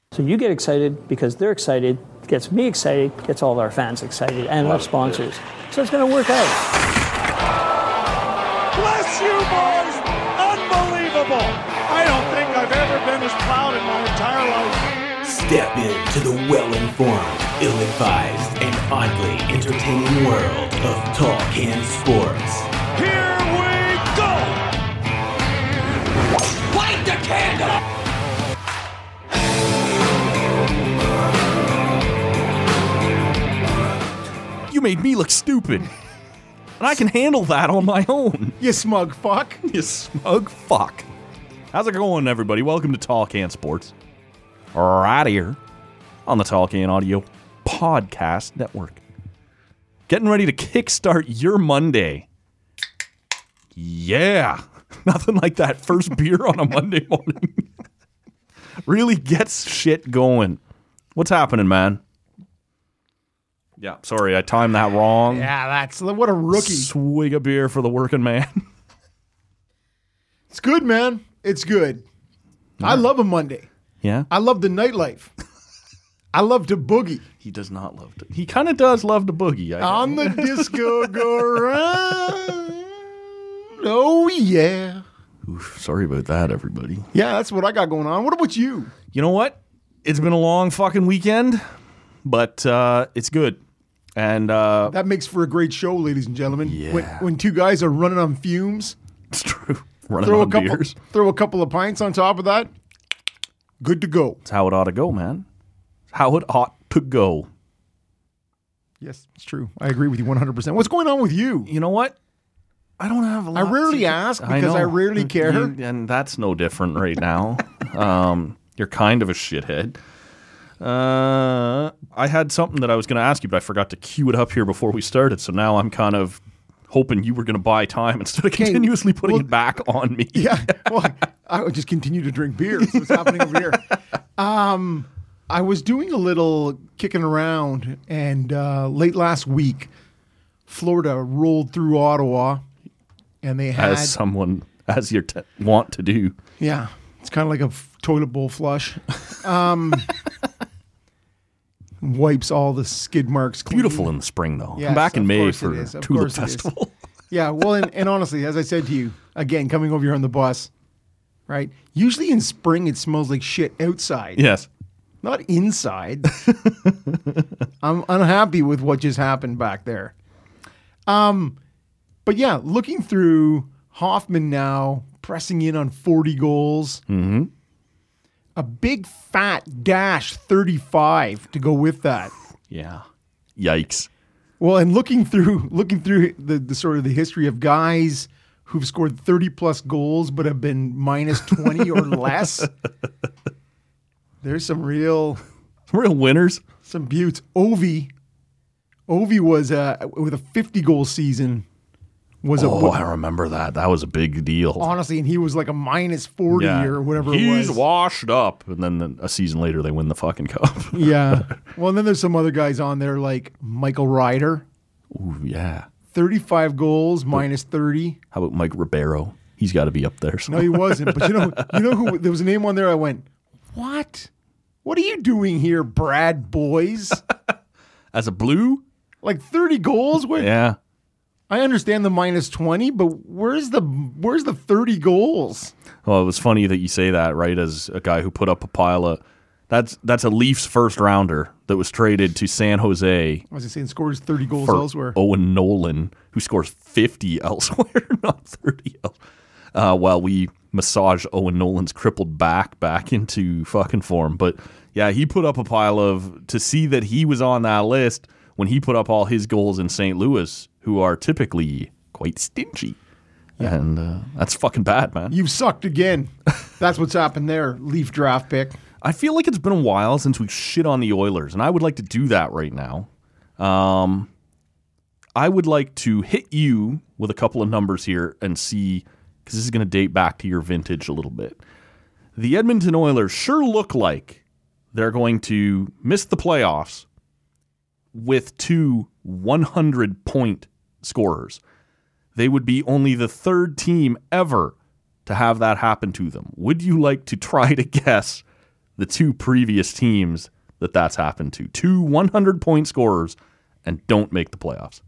So you get excited because they're excited, gets me excited, gets all of our fans excited, and our sponsors. So it's going to work out. Bless you, boys! Unbelievable! I don't think I've ever been as proud in my entire life. Step into the well-informed, ill-advised, and oddly entertaining world of Tall Can Sports. Here we go! Light the candle! You made me look stupid. And I can handle that on my own. You smug fuck. You smug fuck. How's it going, everybody? Welcome to Tall Can Sports. Right here on the Tall Can Audio Podcast Network. Getting ready to kickstart your Monday. Yeah. Nothing like that first beer on a Monday morning. Really gets shit going. What's happening, man? Yeah, sorry, I timed that wrong. Yeah, that's what a rookie. Swig of beer for the working man. It's good, man. It's good. I love a Monday. Yeah? I love the nightlife. I love to boogie. He does not love to. He kind of does love to boogie. On the disco go round. Oh, yeah. Oof, sorry about that, everybody. Yeah, that's what I got going on. What about you? You know what? It's been a long fucking weekend, but it's good. And that makes for a great show, ladies and gentlemen. Yeah. When two guys are running on fumes, it's true. Running on beers. Throw a couple of pints on top of that. Good to go. It's how it ought to go, man. How it ought to go. Yes, it's true. I agree with you 100%. What's going on with you? You know what? I don't have a lot. I rarely ask because I rarely care. And that's no different right now. You're kind of a shithead. I had something that I was going to ask you, but I forgot to cue it up here before we started. So now I'm kind of hoping you were going to buy time instead of continuously putting it back on me. Yeah, well, I would just continue to drink beer. That's what's happening over here. I was doing a little kicking around, and late last week, Florida rolled through Ottawa, and they had... As you want to do. Yeah, it's kind of like a toilet bowl flush. Wipes all the skid marks clean. Beautiful in the spring, though. Yes, I'm back in May for Tulip Tulip Festival. Yeah, well, and honestly, as I said to you, again, coming over here on the bus, right? Usually in spring, it smells like shit outside. Yes. Not inside. I'm unhappy with what just happened back there. But yeah, looking through Hoffman now, pressing in on 40 goals. Mm-hmm. A big fat dash 35 to go with that. Yeah. Yikes. Well, and looking through the sort of the history of guys who've scored 30 plus goals but have been minus 20 or less. There's some real winners. Some buttes. Ovi was with a 50 goal season. I remember that. That was a big deal. Honestly, and he was like a minus 40 or whatever it was. He's washed up. And then a season later, they win the fucking cup. Yeah. Well, and then there's some other guys on there like Michael Ryder. Ooh, yeah. 35 goals, minus 30. How about Mike Ribeiro? He's got to be up there. So. No, he wasn't. But you know who? There was a name on there. I went, what? What are you doing here, Brad Boys? As a Blue? Like 30 goals? Yeah. I understand the minus 20, but where's the 30 goals? Well, it was funny that you say that, right? As a guy who put up a pile of that's a Leafs first rounder that was traded to San Jose. I was saying scores 30 goals elsewhere. Owen Nolan, who scores 50 elsewhere, not 30 elsewhere. While we massage Owen Nolan's crippled back into fucking form. But yeah, he put up a pile of, to see that he was on that list when he put up all his goals in St. Louis, who are typically quite stingy. Yeah. And that's fucking bad, man. You've sucked again. That's what's happened there, Leaf draft pick. I feel like it's been a while since we shit on the Oilers, and I would like to do that right now. I would like to hit you with a couple of numbers here and see, because this is going to date back to your vintage a little bit. The Edmonton Oilers sure look like they're going to miss the playoffs with two 100-point scorers. They would be only the third team ever to have that happen to them. Would you like to try to guess the two previous teams that's happened to. 2 100-point scorers and don't make the playoffs.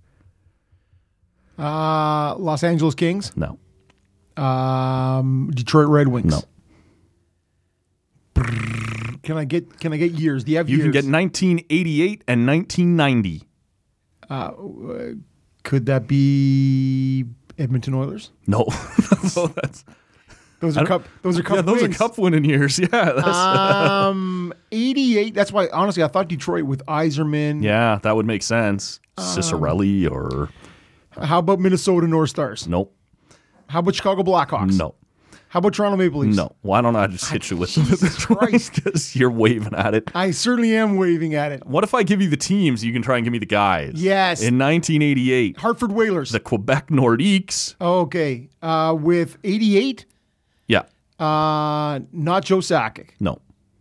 Los Angeles Kings. No. Detroit Red Wings. No. Can I get years? Do you have You years? can get 1988 and 1990. Could that be Edmonton Oilers? No. So that's, Those are cup. Those are cup. yeah, those wins. are cup winning years. Yeah. That's, 88. That's why, honestly, I thought Detroit with Yzerman. yeah, that would make sense. Cicerelli or How about Minnesota North Stars? nope. How about Chicago Blackhawks? No. How about Toronto Maple Leafs? No. Why don't I just hit you with Jesus Christ. Because you're waving at it. I certainly am waving at it. What if I give you the teams? You can try and give me the guys. Yes. In 1988, Hartford Whalers. the Quebec Nordiques. Okay. With 88, Yeah. not Joe Sakic. No.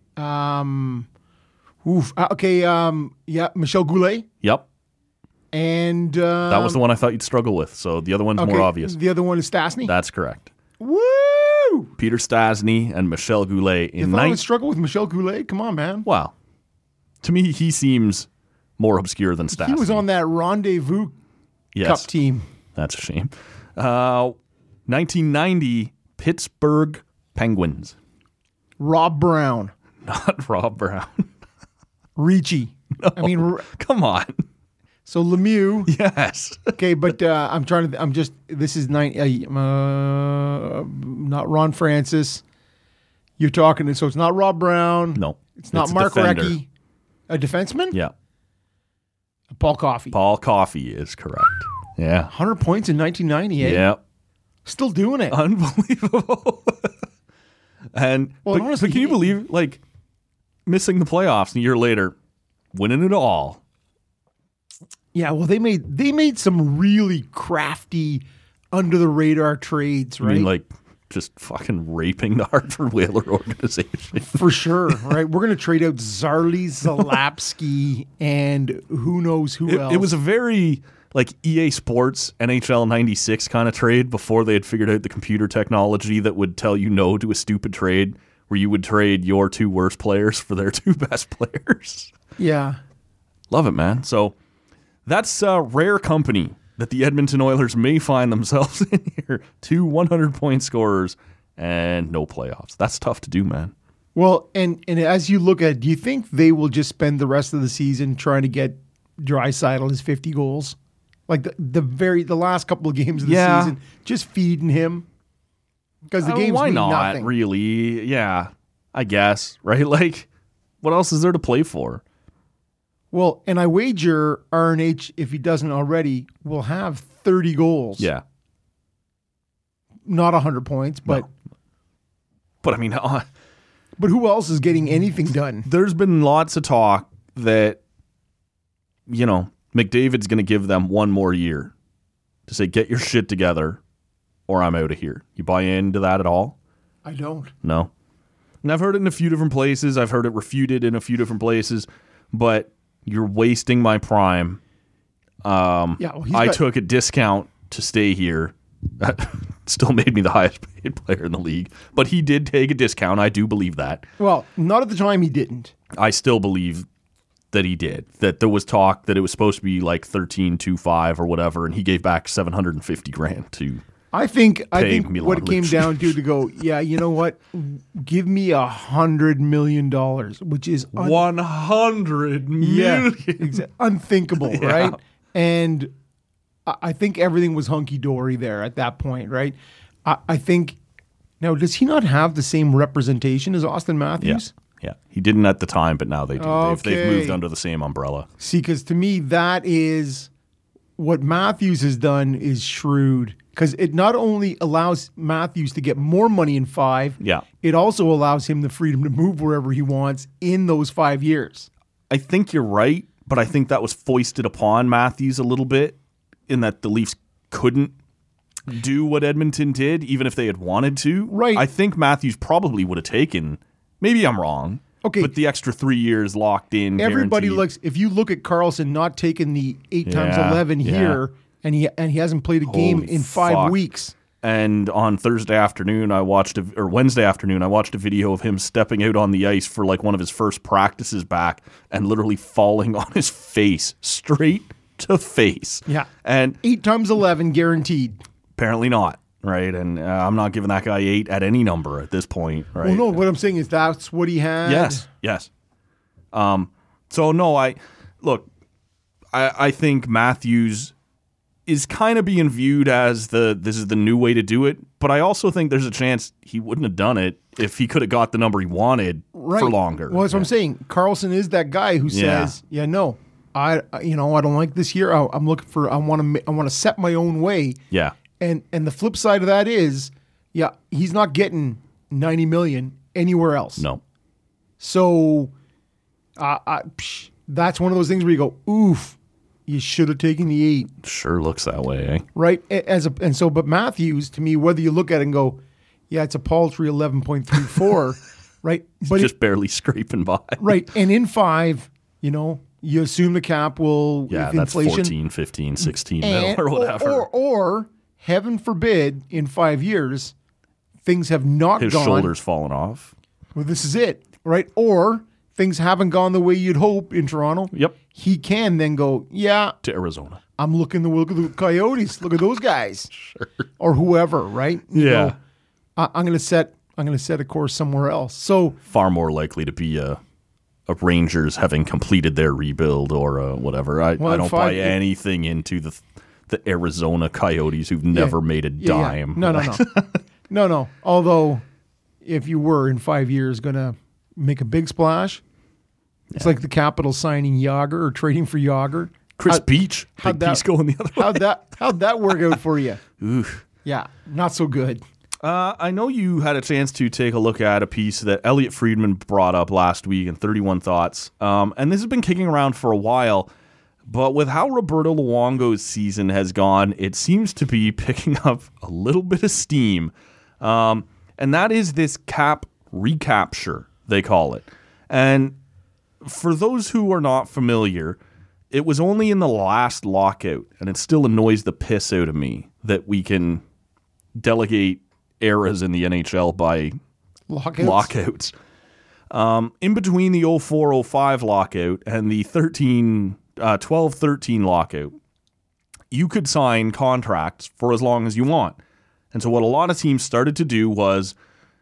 Okay. Yeah, Michel Goulet. Yep. And That was the one I thought you'd struggle with. So the other one's more obvious. The other one is Stastny. That's correct. Woo! Peter Stastny and Michel Goulet You in thought I would 19... struggle with Michel Goulet? Come on, man. Wow. To me, he seems more obscure than Stastny. He was on that Rendezvous Cup team. That's a shame. 1990 Pittsburgh Penguins. Rob Brown. Not Rob Brown. Ricci. I mean, Come on. so Lemieux. Yes. Okay, but this is not Ron Francis. You're talking, so it's not Rob Brown. No. It's not a Mark defender. Recchi. A defenseman? Yeah. Paul Coffey. Paul Coffey is correct. Yeah. 100 points in 1998. Yeah. Still doing it. Unbelievable. And Well, but honestly, can you believe missing the playoffs a year later, winning it all? Yeah, well, they made some really crafty, under the radar trades, I right? mean, just fucking raping the Hartford Whaler organization. For sure, right? We're gonna trade out Zarly, Zalapsky, and who knows who else. It was a very EA Sports NHL 96 kind of trade before they had figured out the computer technology that would tell you no to a stupid trade where you would trade your two worst players for their two best players. Yeah. Love it, man. So that's rare company that the Edmonton Oilers may find themselves in here. 2 100-point scorers and no playoffs. That's tough to do, man. Well, and as you look at, do you think they will just spend the rest of the season trying to get Draisaitl his 50 goals? Like the last couple of games of the season, just feeding him? Because the games why mean not, nothing. really? Yeah, I guess, right? What else is there to play for? Well, and I wager RNH, if he doesn't already, will have 30 goals. Yeah. Not 100 points, but But I mean, but who else is getting anything done? there's been lots of talk that, McDavid's going to give them one more year to say, get your shit together or I'm out of here. You buy into that at all? I don't. No. And I've heard it in a few different places. I've heard it refuted in a few different places, but you're wasting my prime. I took a discount to stay here. That still made me the highest paid player in the league, but he did take a discount. I do believe that. Well, not at the time he didn't. I still believe that he did. That there was talk that it was supposed to be like 13.25 or whatever, and he gave back $750,000 to. I think Milan what it came Lucic. down to go, yeah, you know what? Give me $100 million, which is 100 million. unthinkable, Yeah. right? And I think everything was hunky dory there at that point, right? I think now, does he not have the same representation as Austin Matthews? Yeah, he didn't at the time, but now they do. They've Okay. moved under the same umbrella. See, because to me, that is what Matthews has done is shrewd. Because it not only allows Matthews to get more money in 5, Yeah. it also allows him the freedom to move wherever he wants in those 5 years. I think you're right, but I think that was foisted upon Matthews a little bit in that the Leafs couldn't do what Edmonton did, even if they had wanted to. Right. I think Matthews probably would have taken, maybe I'm wrong, Okay. but the extra 3 years locked in, Everybody guaranteed. looks, if you look at Carlson not taking the 8 times Yeah, 11 yeah. here, and he hasn't played a game Holy in 5 fuck. weeks. And on Wednesday afternoon, I watched a video of him stepping out on the ice for like one of his first practices back and literally falling on his face, straight to face. Yeah. And 8 times 11 guaranteed. apparently not, right? And I'm not giving that guy 8 at any number at this point, right? Well, no, what I'm saying is that's what he had. Yes. So no, I think Matthews is kind of being viewed as this is the new way to do it, but I also think there's a chance he wouldn't have done it if he could have got the number he wanted for longer. Well, that's what I'm saying. Carlson is that guy who says, no, I don't like this year. I'm looking for, I want to set my own way. Yeah. And the flip side of that is, he's not getting $90 million anywhere else. No. So that's one of those things where you go, oof, you should have taken the 8. Sure looks that way, eh? Right. But Matthews, to me, whether you look at it and go, it's a paltry 11.34, right? But just barely scraping by. Right. And in 5, you assume the cap will, that's inflation, 14, 15, 16 mil or whatever. Or heaven forbid, in 5 years, things have not His gone. shoulder's fallen off. Well, this is it, right? Or things haven't gone the way you'd hope in Toronto. Yep. He can then go, to Arizona. I'm looking to look at the Coyotes. Look at those guys. Sure. Or whoever, right? You Yeah. go, I'm going to set a course somewhere else. So Far more likely to be a Rangers having completed their rebuild or whatever. I don't buy anything into the Arizona Coyotes who've never made a dime. No. Although, if you were in 5 years going to make a big splash, it's like the Capitals signing Yager or trading for Yager. Chris Beach, big piece going the other way. How'd that work out for you? Oof. Yeah, not so good. I know you had a chance to take a look at a piece that Elliot Friedman brought up last week in 31 Thoughts. And this has been kicking around for a while. But with how Roberto Luongo's season has gone, it seems to be picking up a little bit of steam. And that is this cap recapture, they call it. And for those who are not familiar, it was only in the last lockout, and it still annoys the piss out of me that we can delegate eras in the NHL by lockouts. In between the 04-05 lockout and the 12-13 lockout, you could sign contracts for as long as you want. And so what a lot of teams started to do was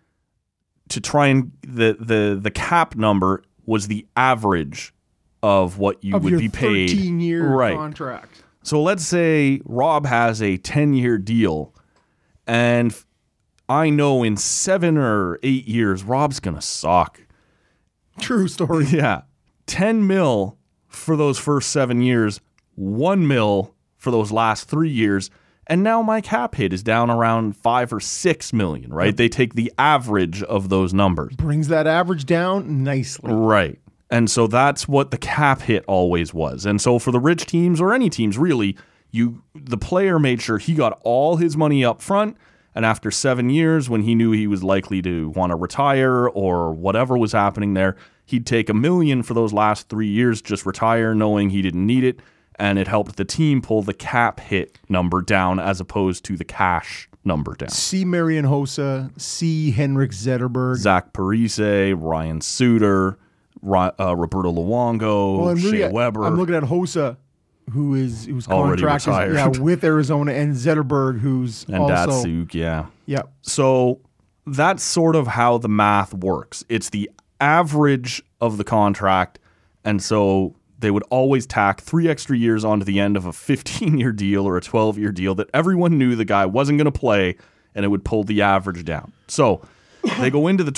to try and the cap number was the average of what you would be paid. 13-year contract. So let's say Rob has a 10-year deal, and I know in 7 or 8 years, Rob's going to suck. True story. Yeah. 10 mil for those first 7 years, 1 mil for those last 3 years, and now my cap hit is down around 5 or 6 million, right? Yep. They take the average of those numbers. Brings that average down nicely. Right. And so that's what the cap hit always was. And so for the rich teams or any teams really, the player made sure he got all his money up front, and after 7 years when he knew he was likely to want to retire or whatever was happening there, he'd take $1 million for those last 3 years, just retire knowing he didn't need it, and it helped the team pull the cap hit number down as opposed to the cash number down. See Marian Hossa, see Henrik Zetterberg, Zach Parise, Ryan Suter, Roberto Luongo, Shea Weber. I'm looking at Hossa, who's already retired. with Arizona, and Zetterberg, who's and also Datsuk, yeah. Yep. So that's sort of how the math works. It's the average of the contract, and so they would always tack 3 extra years onto the end of a 15-year deal or a 12-year deal that everyone knew the guy wasn't going to play, and it would pull the average down. So they go into the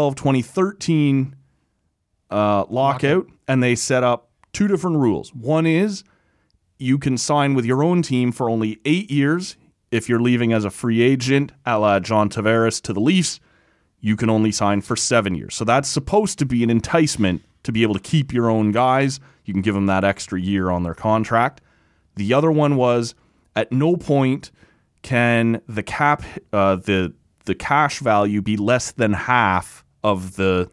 2012-2013 lockout, and they set up 2 different rules. One is you can sign with your own team for only 8 years. If you're leaving as a free agent, a la John Tavares to the Leafs, you can only sign for 7 years. So that's supposed to be an enticement to be able to keep your own guys. You can give them that extra year on their contract. The other one was at no point can the cap, the cash value be less than half of the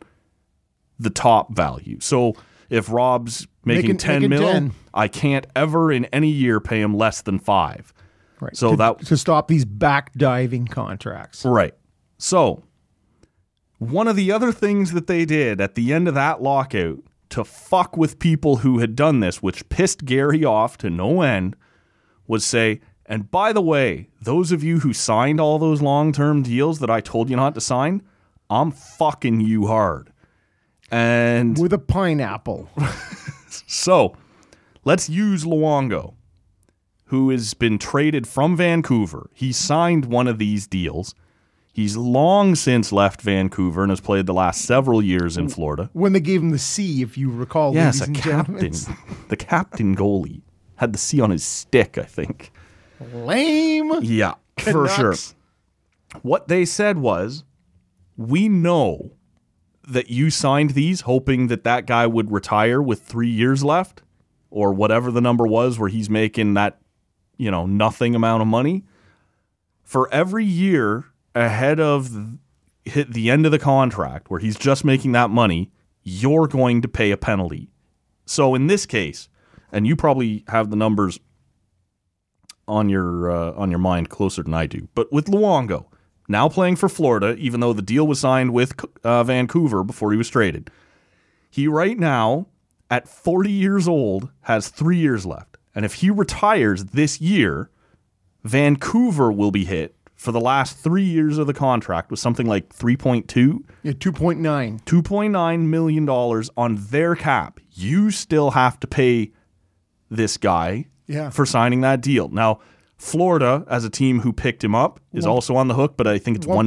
top value. So if Rob's making 10 mil, I can't ever in any year pay him less than 5. Right. So to stop these back diving contracts. Right. So, one of the other things that they did at the end of that lockout to fuck with people who had done this, which pissed Gary off to no end, was say, and by the way, those of you who signed all those long-term deals that I told you not to sign, I'm fucking you hard. And With a pineapple. so, let's use Luongo, who has been traded from Vancouver. He signed one of these deals. He's long since left Vancouver and has played the last several years in Florida. When they gave him the C, if you recall, Yes, ladies a and captain. gentlemen. The captain goalie had the C on his stick, I think. Lame. Yeah, for sure. Canucks. What they said was, we know that you signed these hoping that that guy would retire with 3 years left, or whatever the number was where he's making that, nothing amount of money. For every year ahead of the end of the contract where he's just making that money, you're going to pay a penalty. So in this case, and you probably have the numbers on your mind closer than I do, but with Luongo now playing for Florida, even though the deal was signed with Vancouver before he was traded, he right now at 40 years old has 3 years left, and if he retires this year, Vancouver will be hit for the last 3 years of the contract with something like 3.2. Yeah, 2.9. $2.9 million on their cap. You still have to pay this guy for signing that deal. Now, Florida, as a team who picked him up, is also on the hook, but I think it's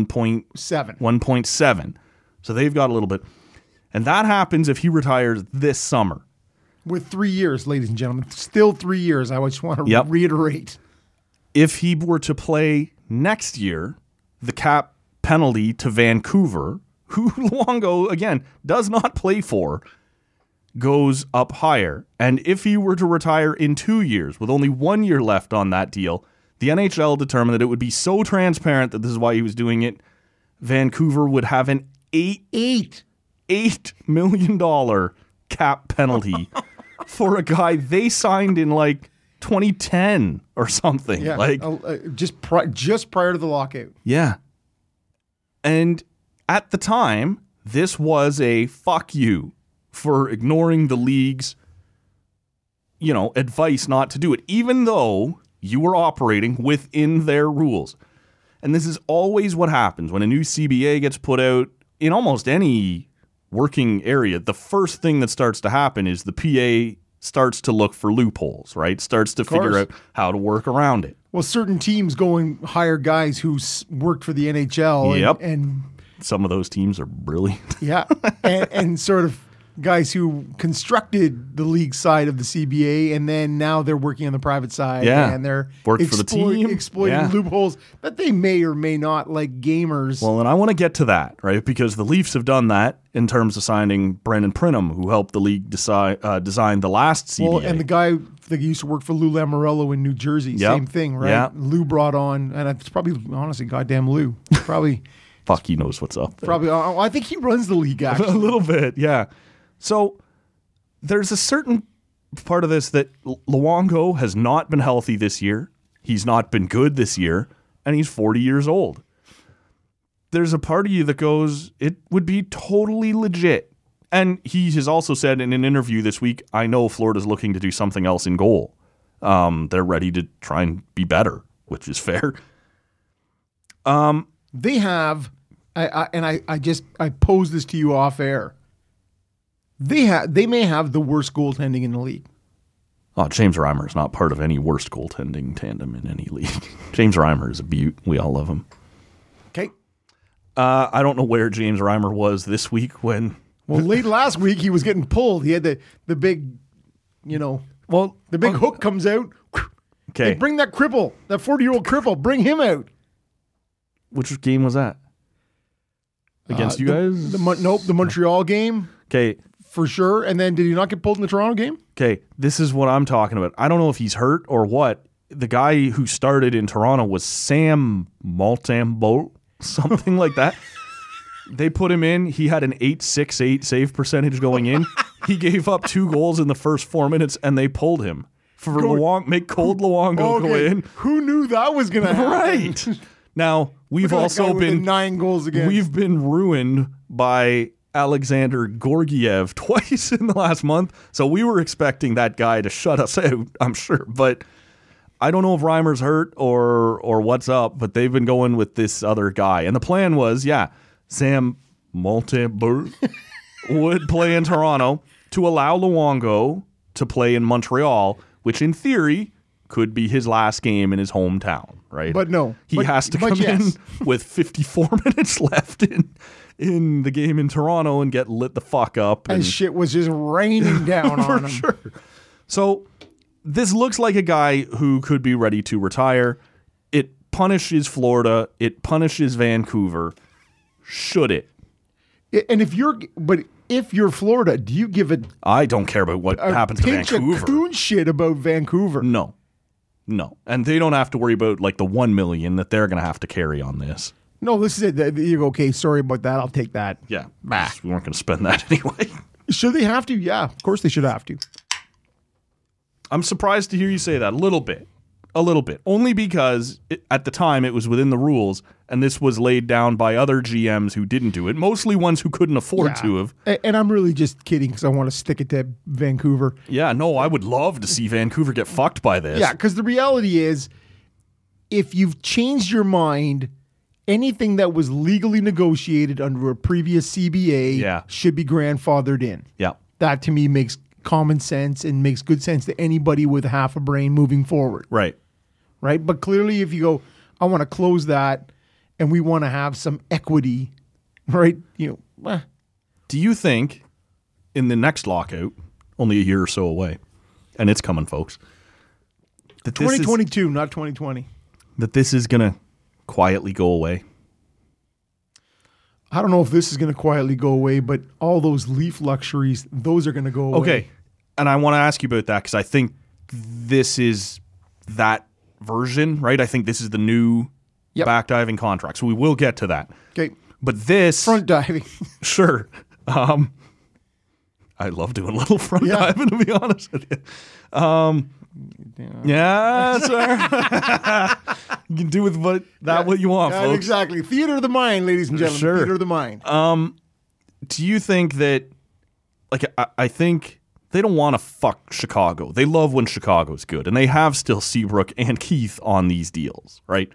1.7. So they've got a little bit. And that happens if he retires this summer. With 3 years, ladies and gentlemen. Still 3 years. I just want to reiterate. If he were to play next year, the cap penalty to Vancouver, who Luongo, again, does not play for, goes up higher. And if he were to retire in 2 years, with only 1 year left on that deal, the NHL determined that it would be so transparent that this is why he was doing it. Vancouver would have an $8 million cap penalty for a guy they signed in 2010 or something. Yeah, just prior to the lockout. Yeah. And at the time, this was a fuck you for ignoring the league's, advice not to do it, even though you were operating within their rules. And this is always what happens when a new CBA gets put out in almost any working area. The first thing that starts to happen is the PA starts to look for loopholes, right? Starts to figure out how to work around it. Well, certain teams go and hire guys who worked for the NHL. Yep. And some of those teams are brilliant. Yeah. and sort of guys who constructed the league side of the CBA, and then now they're working on the private side. Yeah. And they're Worked for the team. exploiting loopholes that they may or may not, like gamers. Well, and I want to get to that, right? Because the Leafs have done that in terms of signing Brendan Pridham, who helped the league design the last CBA. Well, and the guy that used to work for Lou Lamoriello in New Jersey, same thing, right? Yeah. Lou brought on, and it's probably, honestly, goddamn Lou. Probably. Fuck, he knows what's up there. Probably. I think he runs the league, actually. A little bit, yeah. So there's a certain part of this that Luongo has not been healthy this year. He's not been good this year, and he's 40 years old. There's a part of you that goes, it would be totally legit. And he has also said in an interview this week, I know Florida's looking to do something else in goal. They're ready to try and be better, which is fair. They have, I posed this to you off air. They may have the worst goaltending in the league. Oh, James Reimer is not part of any worst goaltending tandem in any league. James Reimer is a beaut. We all love him. Okay. I don't know where James Reimer was this week when... Well, late last week he was getting pulled. He had the big, the big hook comes out. Okay. Hey, bring that cripple, that 40-year-old cripple, bring him out. Which game was that? Against you guys? The Montreal game. Okay. For sure. And then did he not get pulled in the Toronto game? Okay, this is what I'm talking about. I don't know if he's hurt or what. The guy who started in Toronto was Sam Maltambo, something like that. They put him in. He had an .868 save percentage going in. He gave up 2 goals in the first 4 minutes, and they pulled him. for make cold Luongo go in. Who knew that was going to happen? Right. Now, we've Look at that guy also with the been 9 goals against. We've been ruined by Alexander Gorgiev twice in the last month. So we were expecting that guy to shut us out, I'm sure. But I don't know if Reimer's hurt or what's up, but they've been going with this other guy. And the plan was, Sam Montembeault would play in Toronto to allow Luongo to play in Montreal, which in theory could be his last game in his hometown, right? But no. He has to come in with 54 minutes left in the game in Toronto and get lit the fuck up. And shit was just raining down on him. Sure. So this looks like a guy who could be ready to retire. It punishes Florida. It punishes Vancouver. Should it? And if you're Florida, do you give a I don't care about what happens to pinch of Vancouver. coon shit about Vancouver? No. And they don't have to worry about like the $1 million that they're going to have to carry on this. No, this is it. You go, okay, sorry about that. I'll take that. Yeah. We weren't going to spend that anyway. Should they have to? Yeah, of course they should have to. I'm surprised to hear you say that a little bit. Only because at the time it was within the rules and this was laid down by other GMs who didn't do it, mostly ones who couldn't afford to have. And I'm really just kidding because I want to stick it to Vancouver. Yeah, no, I would love to see Vancouver get fucked by this. Yeah, because the reality is if you've changed your mind, anything that was legally negotiated under a previous CBA should be grandfathered in. Yeah. That to me makes common sense and makes good sense to anybody with half a brain moving forward. Right. But clearly if you go, I want to close that and we want to have some equity, right? Do you think in the next lockout, only a year or so away, and it's coming, folks, that 2022, not 2020, that this is going to quietly go away? I don't know if this is going to quietly go away, but all those Leaf luxuries, those are going to go away. Okay. And I want to ask you about that because I think this is that version, right? I think this is the new backdiving contract. So we will get to that. Okay. But this... Front diving. Sure. I love doing a little front diving, to be honest with you. Yeah, sir. You can do with what you want, folks. Exactly. Theater of the mind, ladies and gentlemen. Sure. Theater of the mind. Do you think that, like, I think they don't want to fuck Chicago. They love when Chicago's good, and they have still Seabrook and Keith on these deals, right?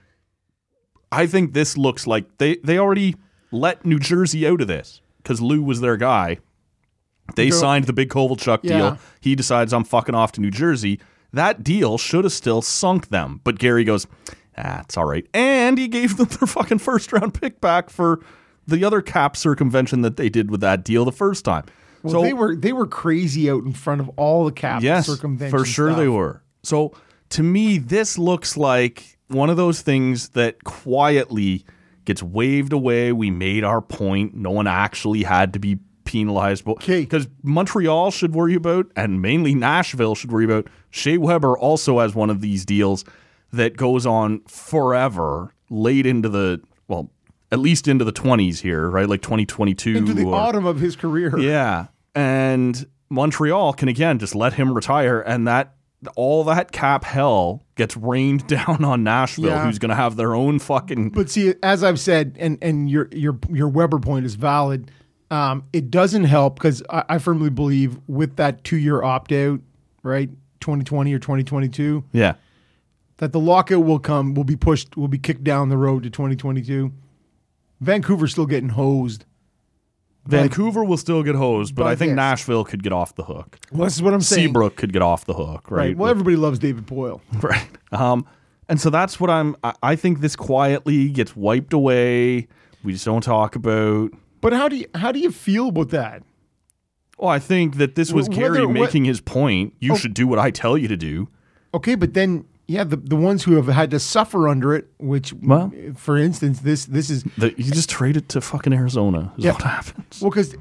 I think this looks like they already let New Jersey out of this because Lou was their guy. They signed the big Kovalchuk deal. He decides I'm fucking off to New Jersey. That deal should have still sunk them. But Gary goes, it's all right. And he gave them their fucking first-round pick back for the other cap circumvention that they did with that deal the first time. Well, so, they were crazy out in front of all the cap circumvention for sure stuff. They were. So to me, this looks like one of those things that quietly gets waved away. We made our point. No one actually had to be penalized. Because Montreal should worry about, and mainly Nashville should worry about, Shea Weber also has one of these deals that goes on forever, late into the, well, at least into the 20s here, right? Like 2022. Into the autumn of his career. Yeah. And Montreal can, again, just let him retire, and that all that cap hell gets rained down on Nashville, who's going to have their own fucking... But see, as I've said, and your Weber point is valid, it doesn't help because I firmly believe with that 2-year opt-out, right, 2020 or 2022, that the lockout will be kicked down the road to 2022. Vancouver's still getting hosed. Vancouver will still get hosed, but I think Nashville could get off the hook. Well, this is what I'm saying. Seabrook could get off the hook, right? Well, everybody loves David Poile. Right. And so that's what I think this quietly gets wiped away. We just don't talk about. But how do you feel about that? Well, I think that this was Gary making his point. You should do what I tell you to do. Okay, but then the ones who have had to suffer under it, which, for instance, this is... You just trade it to fucking Arizona is what happens. Well, because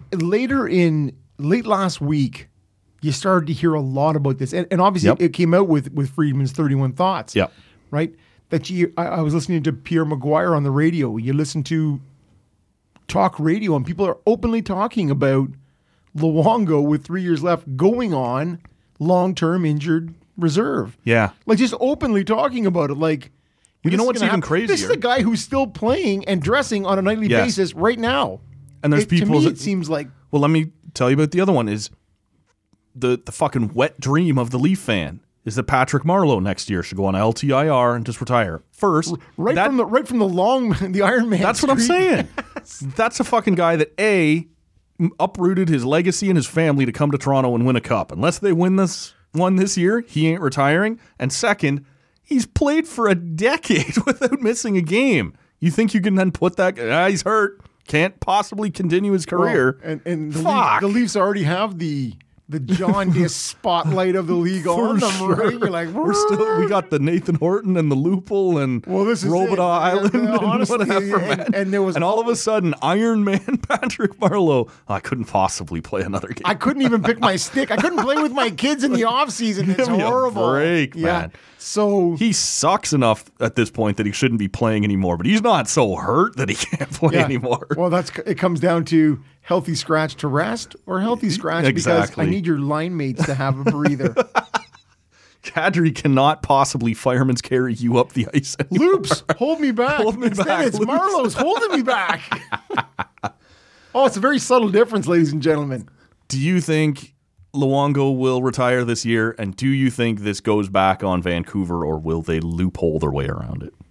late last week, you started to hear a lot about this. And obviously, it came out with Friedman's 31 Thoughts. Yeah. Right? I was listening to Pierre Maguire on the radio. You listen to talk radio, and people are openly talking about Luongo with 3 years left going on long-term injured reserve. Yeah. Like just openly talking about it. Like, You know what's even crazier? This is crazier? a guy who's still playing and dressing on a nightly Yes. basis right now. And there's people to me, that- it seems like Well, let me tell you about the other one is the fucking wet dream of the Leaf fan is that Patrick Marleau next year should go on LTIR and just retire. First, right from the long the Iron Man. that's what I'm saying. That's a fucking guy that uprooted his legacy and his family to come to Toronto and win a cup. Unless they win this one this year, he ain't retiring. And second, he's played for a decade without missing a game. You think you can then put that he's hurt, can't possibly continue his career. Well, and Fuck. the Leafs already have the John Diss spotlight of the league on them, right? You're like, we got the Nathan Horton and the Loophole and this is Robot it. Island Yeah, honestly, and whatever, man. and there was all of a sudden Iron Man Patrick Marleau. I couldn't possibly play another game. I couldn't even pick my stick. I couldn't play with my kids in the off season. It's Give me a horrible. break, yeah. man. So He sucks enough at this point that he shouldn't be playing anymore, but he's not so hurt that he can't play yeah. anymore. Well, it comes down to healthy scratch to rest or healthy scratch because Exactly. I need your line mates to have a breather. Kadri cannot possibly fireman's carry you up the ice anymore. Loops, hold me back. Hold me Instead, back, it's Loops. Marlowe's holding me back. Oh, it's a very subtle difference, ladies and gentlemen. Do you think Luongo will retire this year? And do you think this goes back on Vancouver, or will they loophole their way around it?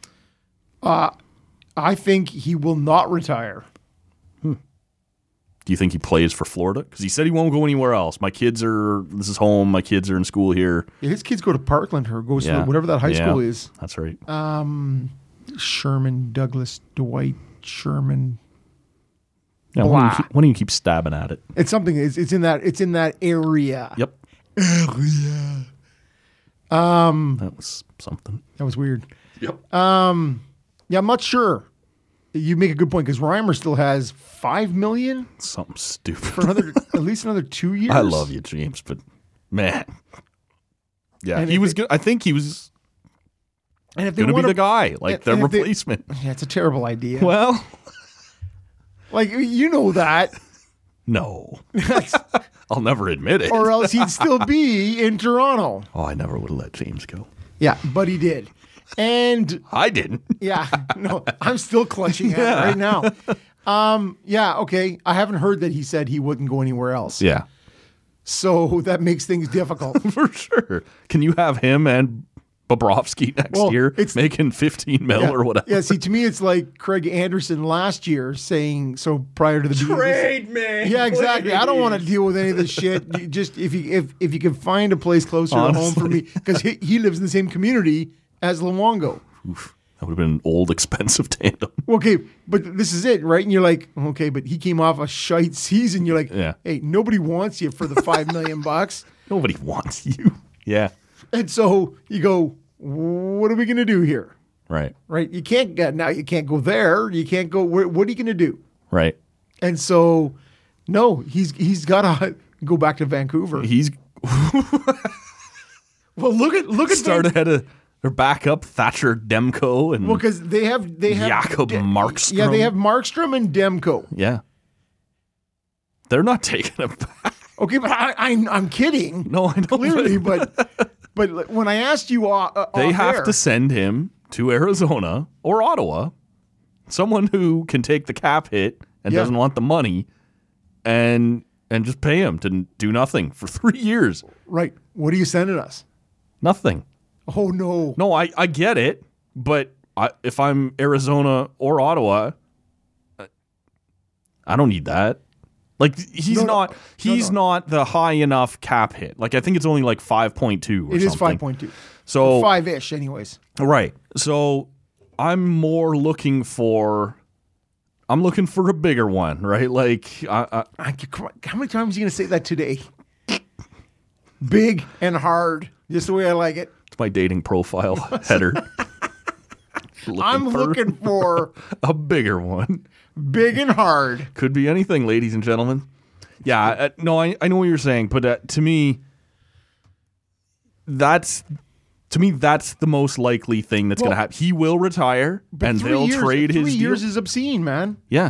I think he will not retire. Do you think he plays for Florida? Because he said he won't go anywhere else. This is home. My kids are in school here. Yeah, his kids go to Parkland or goes Yeah. to whatever that high Yeah. school is. That's right. Sherman, Douglas, Dwight, Sherman. Yeah, blah. why don't you keep stabbing at it? It's something. It's in that area. Yep. Area. That was something. That was weird. Yep. Yeah, I'm not sure. You make a good point because Reimer still has $5 million Something stupid. for at least another 2 years. I love you, James, but man. Yeah, And he if was it- good. I think he was And if they going to be wanna- the guy, like the and if they- replacement. yeah, it's a terrible idea. Well, Like you know that, no. I'll never admit it. or else he'd still be in Toronto. Oh, I never would have let James go. Yeah, but he did. And I didn't. yeah, no, I'm still clutching at it right now. Yeah, okay. I haven't heard that he said he wouldn't go anywhere else. Yeah, So that makes things difficult. for sure. Can you have him and Bobrovsky next Well, year it's- making 15 mil Yeah. or whatever? Yeah, see, to me, it's like Craig Anderson last year saying, so prior to the beginning. me. Yeah, exactly. I don't want to deal with any of this shit. You just if you can find a place closer to home for me, because he lives in the same community as Luongo. Oof, that would have been an old, expensive tandem. Okay, but this is it, right? And you're like, okay, but he came off a shite season. You're like, Yeah. hey, nobody wants you for the $5 million. Nobody wants you. Yeah, And so you go, what are we going to do here? right, Right? You can't go there. You can't go. What are you going to do? right. And so, no, he's got to go back to Vancouver. He's Well, look at start ahead of their backup Thatcher Demko and Well, because they have Jakob Markstrom. Yeah, they have Markstrom and Demko. yeah. They're not taking him back. Okay, but I'm kidding. No, I know. Clearly, but when I asked you, They off have air, to send him to Arizona or Ottawa, someone who can take the cap hit and Yeah. doesn't want the money, and just pay him to do nothing for 3 years. right? What are you sending us? Nothing. Oh no, No, I get it, but if I'm Arizona or Ottawa, I don't need that. Like he's No. not the high enough cap hit. Like I think it's only like 5.2 or it is something. 5.2, So 5-ish, anyways. right. So I'm more looking for a bigger one, right? Like Come on, how many times are you going to say that today? Big and hard, just the way I like it. it's my dating profile header. I'm looking for a bigger one. big and hard. Could be anything, ladies and gentlemen. Yeah, no, I know what you're saying, but to me, that's the most likely thing that's going to Well, happen. He will retire, But and 3 they'll years, trade 3 his years deal. is obscene, man. Yeah,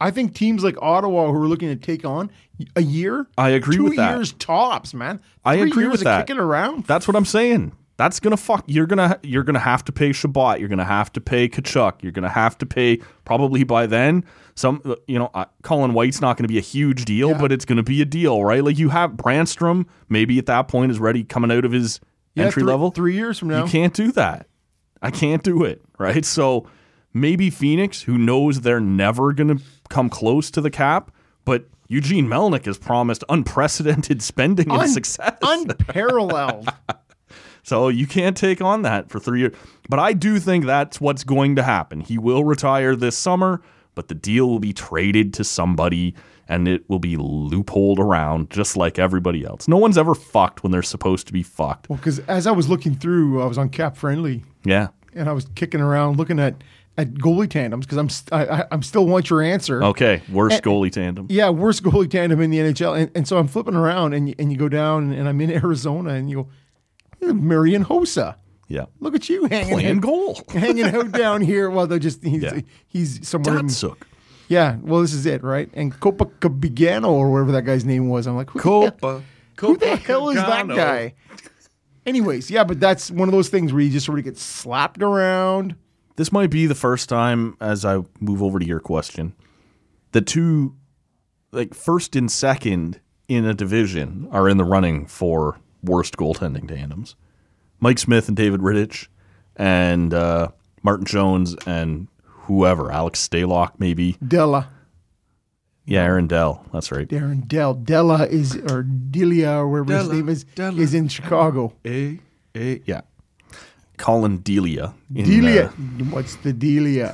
I think teams like Ottawa who are looking to take on a year. I agree 2 with that. years tops, man. I 3 agree years with of that. Kicking around. That's what I'm saying. That's gonna fuck. You're gonna have to pay Shabbat. You're gonna have to pay Kachuk. You're gonna have to pay probably by then. Colin White's not going to be a huge deal, but it's going to be a deal, right? Like you have Brandstrom, maybe at that point is ready coming out of his entry level. 3 years from now, you can't do that. I can't do it, right? So maybe Phoenix, who knows they're never going to come close to the cap, but Eugene Melnyk has promised unprecedented spending and success. Unparalleled. So you can't take on that for 3 years. But I do think that's what's going to happen. He will retire this summer, but the deal will be traded to somebody and it will be loopholed around just like everybody else. No one's ever fucked when they're supposed to be fucked. Well, because as I was looking through, I was on Cap Friendly. Yeah. And I was kicking around looking at goalie tandems because I'm still want your answer. Okay, worst goalie tandem. Yeah, worst goalie tandem in the NHL. And so I'm flipping around and you go down and I'm in Arizona and you go, Marian Hossa. Yeah. Look at you Playing goal. hanging out down here while they're just he's somewhere. Datsuk. Yeah, well, this is it, right? And Copacabigano or whatever that guy's name was. I'm like, who the hell is that guy? Anyways, yeah, but that's one of those things where you just sort of get slapped around. This might be the first time, as I move over to your question, the two, like first and second in a division are in the running for worst goaltending tandems. Mike Smith and David Rittich and Martin Jones and whoever, Alex Stalock maybe. Della. Yeah, Aaron Dell. That's right. Darren Dell. Della is, or Delia or whatever his name is in Chicago. Yeah. Colin Delia. Delia. What's the Delia?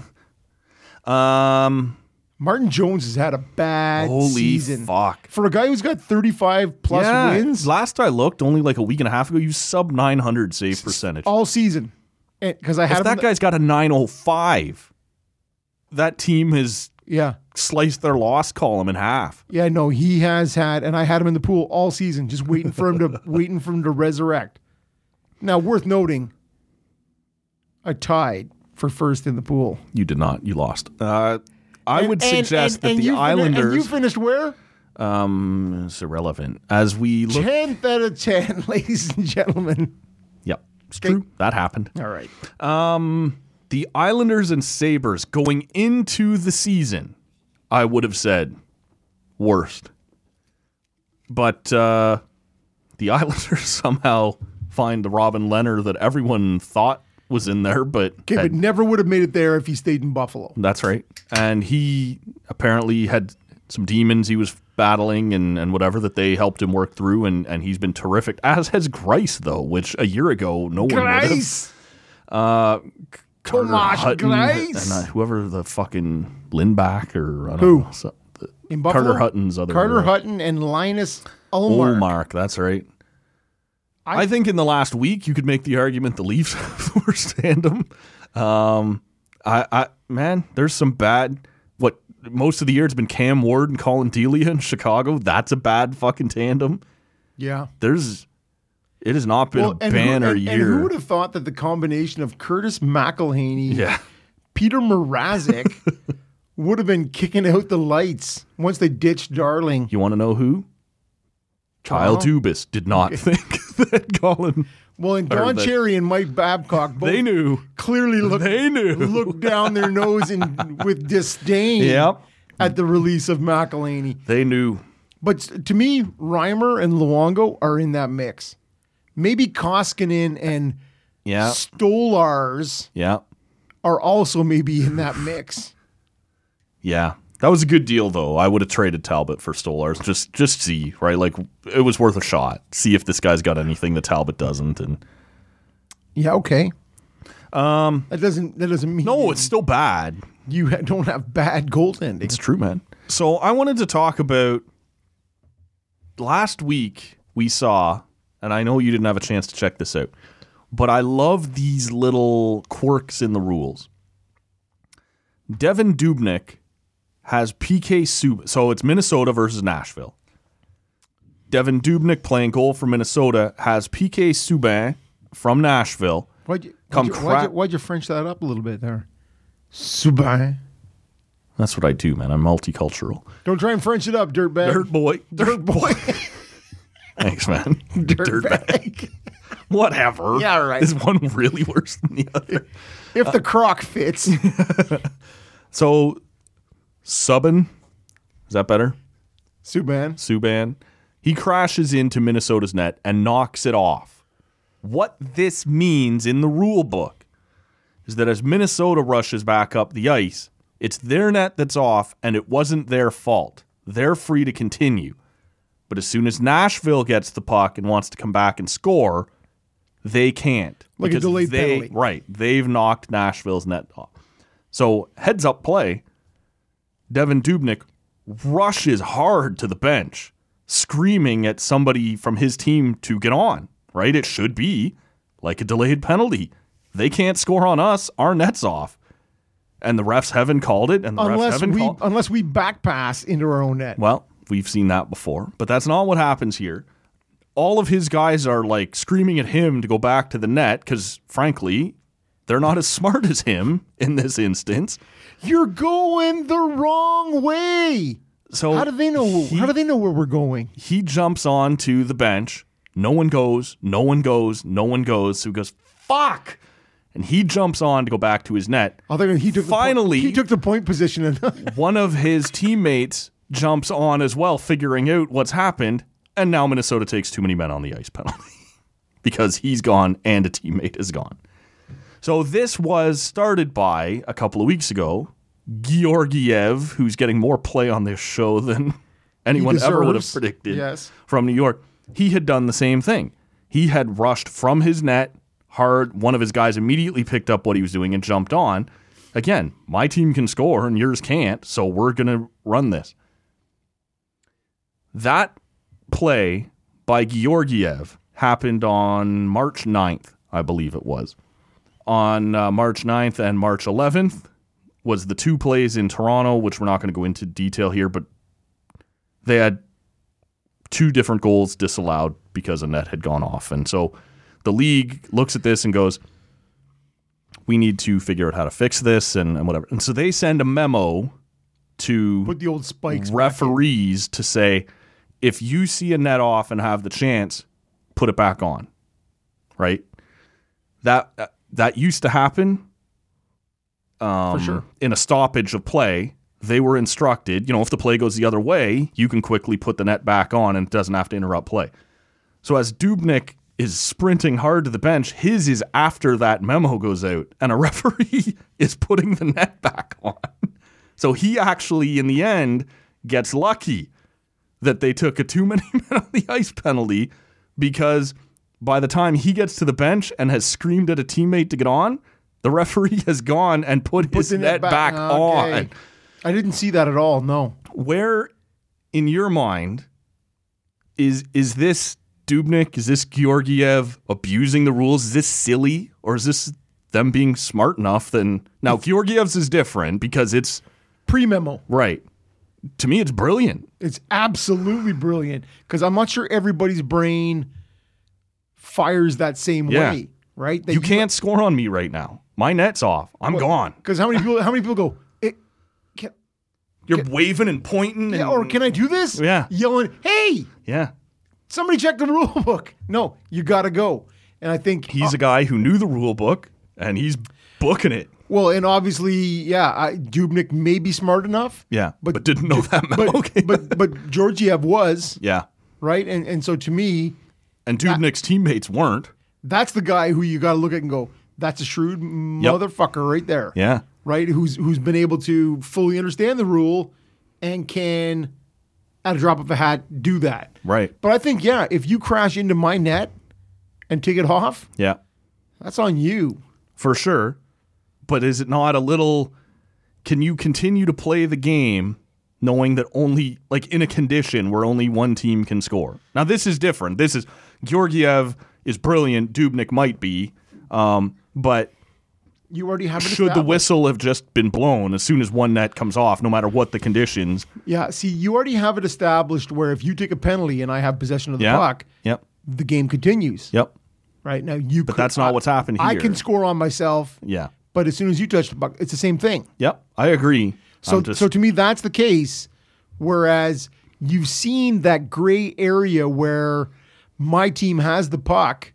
Martin Jones has had a bad season. Fuck. For a guy who's got 35 plus wins. Last I looked, only like a week and a half ago, you sub 900 save percentage. All season. Because I had if that guy's got a 905, that team has sliced their loss column in half. Yeah, no, he has had, and I had him in the pool all season, just waiting for him to resurrect. Now, worth noting, I tied for first in the pool. You did not. You lost. I would suggest that the Islanders. And you finished where? It's irrelevant. As we look. 10th out of 10, ladies and gentlemen. Yep, it's true. That happened. All right. The Islanders and Sabres going into the season, I would have said worst. But the Islanders somehow find the Robin Lehner that everyone thought was in there, but never would have made it there if he stayed in Buffalo. That's right. And he apparently had some demons he was battling and whatever that they helped him work through, and he's been terrific. As has Greiss, though, which a year ago no one would have. Carter Hutton and whoever the fucking Lindback or I don't know. So, in Buffalo? Carter Hutton's other. Carter Hutton and Linus Ullmark. That's right. I think in the last week you could make the argument the Leafs have the worst tandem. Man, there's some bad. What most of the year it's been Cam Ward and Colin Delia in Chicago. That's a bad fucking tandem. Yeah, it has not been a banner year. And who would have thought that the combination of Curtis McElhaney, Peter Mrazek would have been kicking out the lights once they ditched Darling? You want to know who? Kyle Dubas did not think that Colin. Well, and Don Cherry and Mike Babcock both they knew clearly looked down their nose with disdain at the release of McElhaney. They knew. But to me, Reimer and Luongo are in that mix. Maybe Koskinen and Stolars are also maybe in that mix. Yeah. That was a good deal, though. I would have traded Talbot for Stolars. Just see, right? Like, it was worth a shot. See if this guy's got anything that Talbot doesn't. And yeah, okay. That doesn't mean it's still bad. You don't have bad goaltending. It's true, man. So I wanted to talk about last week we saw, and I know you didn't have a chance to check this out, but I love these little quirks in the rules. Devin Dubnyk has PK Subban. So it's Minnesota versus Nashville. Devin Dubnyk playing goal for Minnesota has PK Subban from Nashville. Why'd you French that up a little bit there? Subban. That's what I do, man. I'm multicultural. Don't try and French it up, dirtbag. Dirt boy. Dirt boy. Thanks, man. Dirtbag. Whatever. Yeah, right. Is one really worse than the other? If the croc fits. So, Subban, is that better? Subban. He crashes into Minnesota's net and knocks it off. What this means in the rule book is that as Minnesota rushes back up the ice, it's their net that's off and it wasn't their fault. They're free to continue. But as soon as Nashville gets the puck and wants to come back and score, they can't. Like a delayed penalty. Right. They've knocked Nashville's net off. So, heads up play, Devan Dubnyk rushes hard to the bench, screaming at somebody from his team to get on, right? It should be like a delayed penalty. They can't score on us. Our net's off. And the refs haven't called it. And the refs haven't called. Unless we back pass into our own net. Well, we've seen that before, but that's not what happens here. All of his guys are like screaming at him to go back to the net because, frankly, they're not as smart as him in this instance. You're going the wrong way. So how do they know? How do they know where we're going? He jumps on to the bench. No one goes. No one goes. No one goes. So he goes, fuck. And he jumps on to go back to his net. I think he took the point position. One of his teammates jumps on as well, figuring out what's happened. And now Minnesota takes too many men on the ice penalty because he's gone and a teammate is gone. So this was started by, a couple of weeks ago, Georgiev, who's getting more play on this show than anyone ever would have predicted from New York. He had done the same thing. He had rushed from his net hard. One of his guys immediately picked up what he was doing and jumped on. Again, my team can score and yours can't, so we're going to run this. That play by Georgiev happened on March 9th, I believe it was. On March 9th and March 11th was the two plays in Toronto, which we're not going to go into detail here, but they had two different goals disallowed because a net had gone off. And so the league looks at this and goes, we need to figure out how to fix this and whatever. And so they send a memo to put the old spikes referees to say, if you see a net off and have the chance, put it back on. Right? That used to happen for sure. In a stoppage of play. They were instructed, if the play goes the other way, you can quickly put the net back on and it doesn't have to interrupt play. So as Dubnyk is sprinting hard to the bench, his is after that memo goes out and a referee is putting the net back on. So he actually, in the end, gets lucky that they took a too many men on the ice penalty because by the time he gets to the bench and has screamed at a teammate to get on, the referee has gone and put his net back on. I didn't see that at all, no. Where, in your mind, is this Dubnyk, is this Georgiev abusing the rules? Is this silly? Or is this them being smart enough? Now, Georgiev's is different because it's... pre-memo. Right. To me, it's brilliant. It's absolutely brilliant because I'm not sure everybody's brain fires that same way, right? You can't score on me right now. My net's off. I'm gone. Because how many people go, you're waving and pointing. Yeah, or can I do this? Yeah. Yelling, hey. Yeah. Somebody check the rule book. No, you got to go. And I think he's a guy who knew the rule book and he's booking it. Well, and obviously, Dubnyk may be smart enough. Yeah, but didn't know that memo. But Georgiev was. Yeah. Right? And so to me. And Dubnyk's teammates weren't. That's the guy who you got to look at and go, that's a shrewd motherfucker right there. Yeah. Right? Who's been able to fully understand the rule and can, at a drop of a hat, do that. Right. But I think, if you crash into my net and take it off, that's on you. For sure. But is it not a little, can you continue to play the game knowing that only, like in a condition where only one team can score? Now, this is different. This is, Georgiev is brilliant, Dubnyk might be, but you already have it should the whistle have just been blown as soon as one net comes off, no matter what the conditions? Yeah, see, you already have it established where if you take a penalty and I have possession of the puck, the game continues. Yep. Right? Now But that's not what's happened here. I can score on myself. Yeah. But as soon as you touch the puck, it's the same thing. Yep, I agree. So to me, that's the case. Whereas you've seen that gray area where my team has the puck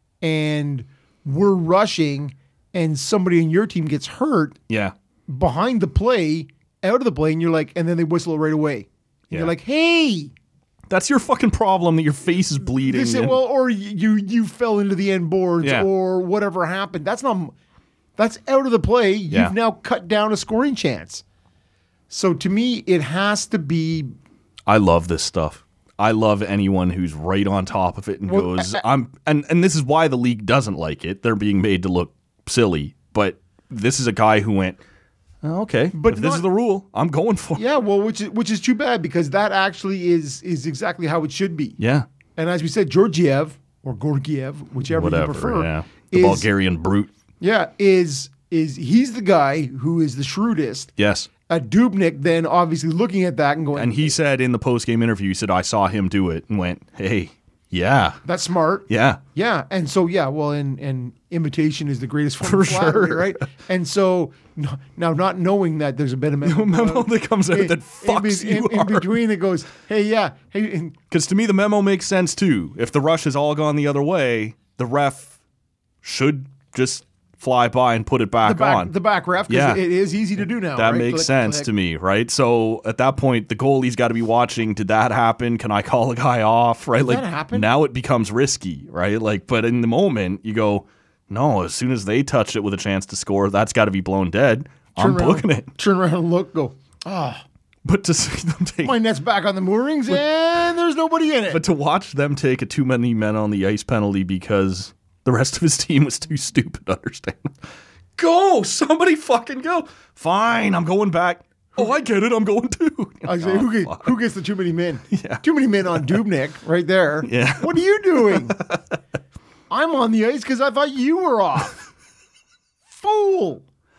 and we're rushing and somebody in your team gets hurt behind the play, out of the play, and you're like, and then they whistle it right away. Yeah. You're like, hey, that's your fucking problem that your face is bleeding. they say, well, or you fell into the end boards or whatever happened. That's out of the play. You've now cut down a scoring chance. So to me, it has to be. I love this stuff. I love anyone who's right on top of it and goes, and this is why the league doesn't like it. They're being made to look silly. But this is a guy who went, oh, okay, but if this is the rule, I'm going for it. Yeah, well, which is too bad because that actually is exactly how it should be. Yeah. And as we said, Georgiev or Gorgiev, whichever you prefer, the Bulgarian brute. Yeah, is he's the guy who is the shrewdest. Yes. Dubnyk then obviously looking at that and going... And he said in the post-game interview, he said, I saw him do it and went, hey, yeah. That's smart. Yeah. Yeah. And so, and imitation is the greatest form of flattery, right? And so, now not knowing that there's a bit of memo that comes out that fucks you in between, it goes, hey, yeah. Hey, because to me, the memo makes sense too. If the rush has all gone the other way, the ref should just fly by and put it back on. The back ref, because it is easy to do now. That right? makes sense to me, right? So at that point, the goalie's got to be watching. Did that happen? Can I call a guy off? Right? Did that happen? Now it becomes risky, right? Like, but in the moment, you go, no. As soon as they touch it with a chance to score, that's got to be blown dead. I'm booking it. Turn around and look. Go. But to see them take my net's back on the moorings and there's nobody in it. But to watch them take a too many men on the ice penalty because the rest of his team was too stupid to understand. Go! Somebody fucking go. Fine, I'm going back. Oh, I get it. I'm going too. I say, who gets the too many men? Yeah. Too many men on Dubnyk right there. Yeah. What are you doing? I'm on the ice because I thought you were off. Fool.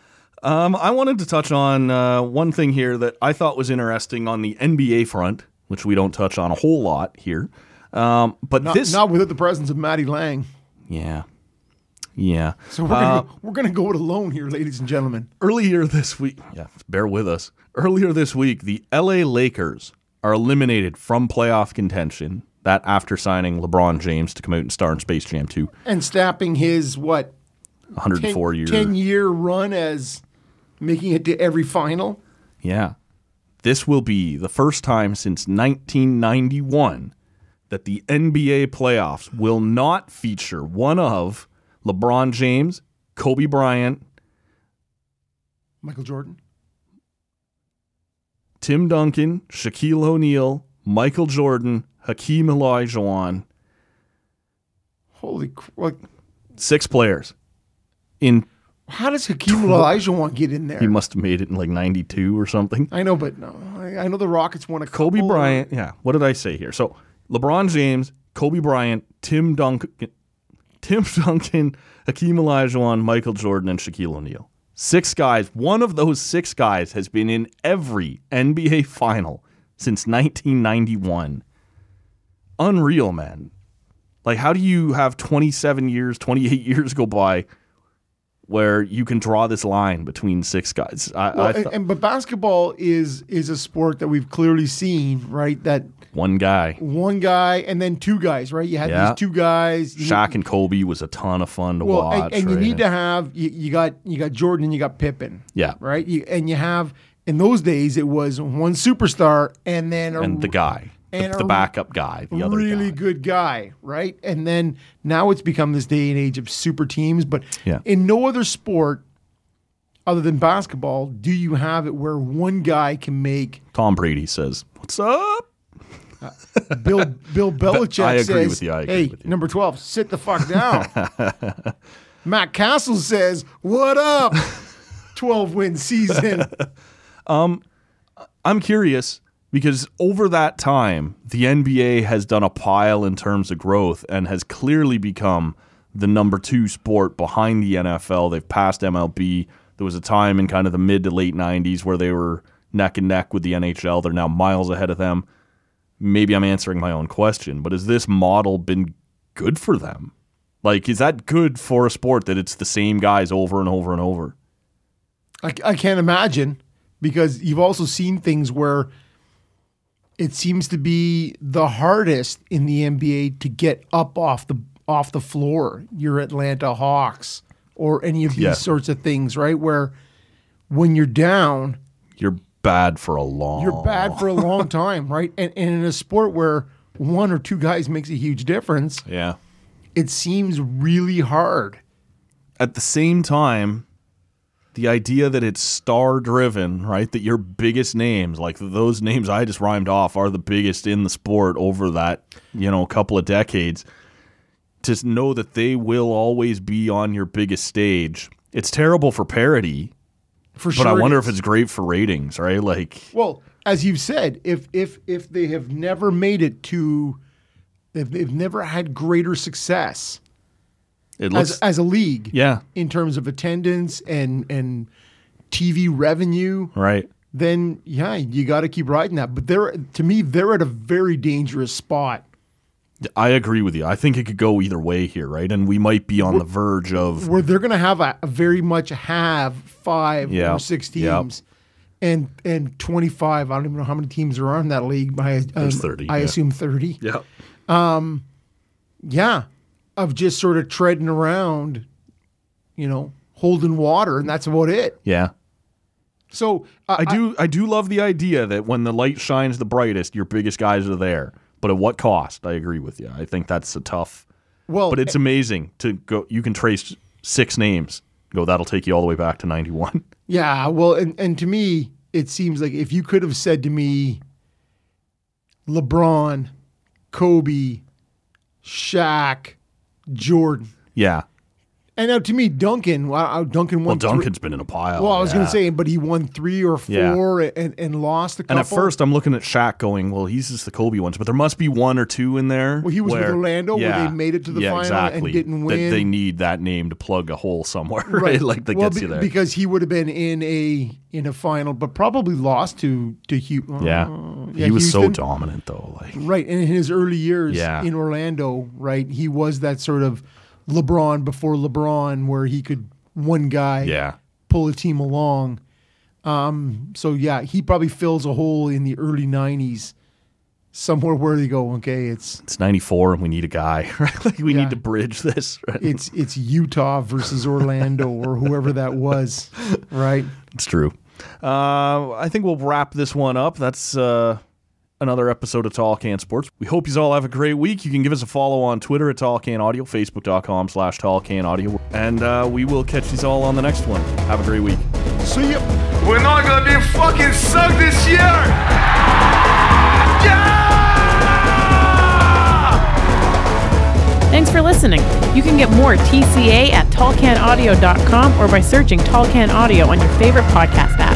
I wanted to touch on one thing here that I thought was interesting on the NBA front, which we don't touch on a whole lot here. But not without the presence of Matty Lang. Yeah. Yeah. So we're gonna go it alone here, ladies and gentlemen. Earlier this week, bear with us. Earlier this week, the LA Lakers are eliminated from playoff contention. That after signing LeBron James to come out and star in Space Jam 2. And snapping his 104 year 10-year run as making it to every final. Yeah. This will be the first time since 1991 that the NBA playoffs will not feature one of LeBron James, Kobe Bryant, Michael Jordan, Tim Duncan, Shaquille O'Neal, Michael Jordan, Hakeem Olajuwon. Holy crap. 6 players. How does Hakeem Olajuwon get in there? He must have made it in like 92 or something. I know, but no. I know the Rockets won a couple. Kobe Bryant. Yeah. What did I say here? So LeBron James, Kobe Bryant, Tim Duncan, Hakeem Olajuwon, Michael Jordan, and Shaquille O'Neal. 6 guys. One of those 6 guys has been in every NBA final since 1991. Unreal, man. Like, how do you have 27 years, 28 years go by where you can draw this line between 6 guys? But basketball is a sport that we've clearly seen, right? That one guy, and then 2 guys, right? You had these 2 guys. Shaq and Kobe was a ton of fun to watch. And you need to have you got Jordan and you got Pippen, right? And you have in those days it was one superstar and then the guy. The backup guy, the other really good guy, right? And then now it's become this day and age of super teams. But in no other sport other than basketball do you have it where one guy can make. Tom Brady says, "What's up?" Bill Belichick I agree says, with you. "Hey, number 12, sit the fuck down." Matt Castle says, "What up?" 12-win season. I'm curious. Because over that time, the NBA has done a pile in terms of growth and has clearly become the number 2 sport behind the NFL. They've passed MLB. There was a time in kind of the mid to late 90s where they were neck and neck with the NHL. They're now miles ahead of them. Maybe I'm answering my own question, but has this model been good for them? Like, is that good for a sport that it's the same guys over and over and over? I can't imagine. because you've also seen things where it seems to be the hardest in the NBA to get up off the floor. Your Atlanta Hawks or any of these sorts of things, right? Where when you're down, You're bad for a long time, right? And in a sport where one or two guys makes a huge difference, Yeah. it seems really hard. At the same time, the idea that it's star driven, right? That your biggest names, like those names I just rhymed off, are the biggest in the sport over that, couple of decades. To know that they will always be on your biggest stage. It's terrible for parity, For sure. but I wonder if it's great for ratings, right? Like, Well, as you've said, if they have never made it to, if they've never had greater success it looks, as a league, yeah, in terms of attendance and TV revenue, right. then yeah, you got to keep riding that. But to me, they're at a very dangerous spot. I agree with you. I think it could go either way here, right? And we might be on the verge of where they're going to have a very much have 5 or 6 teams. And 25. I don't even know how many teams there are in that league. There's 30. I assume 30. Yeah. Yeah, of just sort of treading around, holding water, and that's about it. Yeah. So I do love the idea that when the light shines the brightest, your biggest guys are there. But at what cost? I agree with you. I think that's a tough. Well, but it's amazing to go. You can trace 6 names. Go. That'll take you all the way back to 91. Yeah. Well, and to me, it seems like if you could have said to me, LeBron, Kobe, Shaq, Jordan. Yeah. And now to me, Duncan won. Well, Duncan's been in a pile. Well, I was going to say, but he won 3 or 4 and lost a couple. And at first, I'm looking at Shaq going, well, he's just the Kobe ones. But there must be 1 or 2 in there. Well, he was with Orlando where they made it to the final and didn't win. That they need that name to plug a hole somewhere, right? Like that gets you there. Because he would have been in a final, but probably lost to Houston. He was so dominant, though. Right, and in his early years in Orlando, right, he was that sort of LeBron before LeBron, where he could one guy pull a team along. So yeah, he probably fills a hole in the early 90s, somewhere where they go, okay, it's 94 and we need a guy, right? Like we need to bridge this. Right? It's Utah versus Orlando or whoever that was, right? It's true. I think we'll wrap this one up. That's another episode of Tall Can Sports. We hope you all have a great week. You can give us a follow on Twitter at Tall Can Audio, Facebook.com/Tall Can Audio, and we will catch you all on the next one. Have a great week. See ya. We're not gonna be fucking sucked this year. Yeah! Thanks for listening. You can get more TCA at tallcanaudio.com or by searching Tall Can Audio on your favorite podcast app.